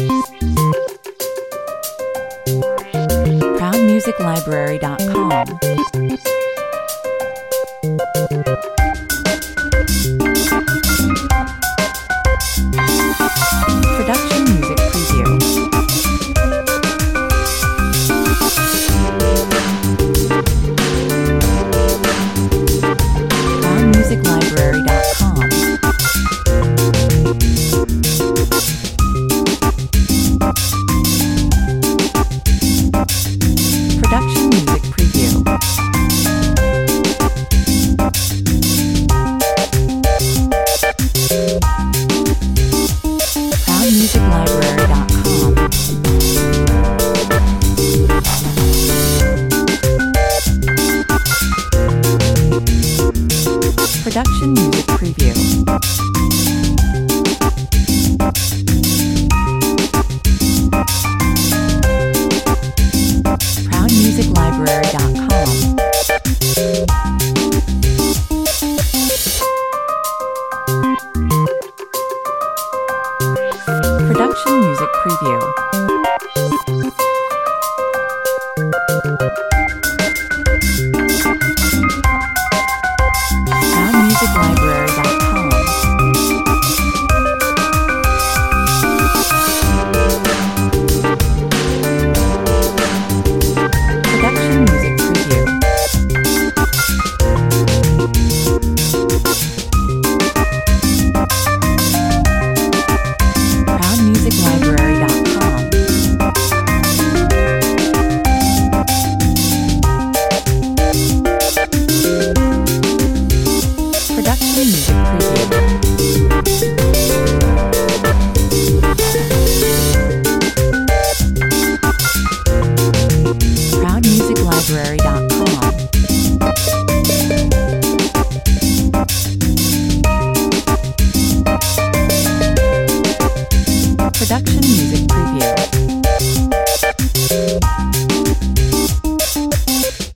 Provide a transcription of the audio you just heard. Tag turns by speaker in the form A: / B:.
A: ProudMusicLibrary.com. Production Music Preview. ProudMusicLibrary.com. Production Music Preview. ProudMusicLibrary.com. Production Music Preview. ProudMusicLibrary.com. Production Music Preview. ProudMusicLibrary.com. Production Music Preview. ProudMusicLibrary.com. Production Music Preview. ProudMusicLibrary.com. Production Music Preview.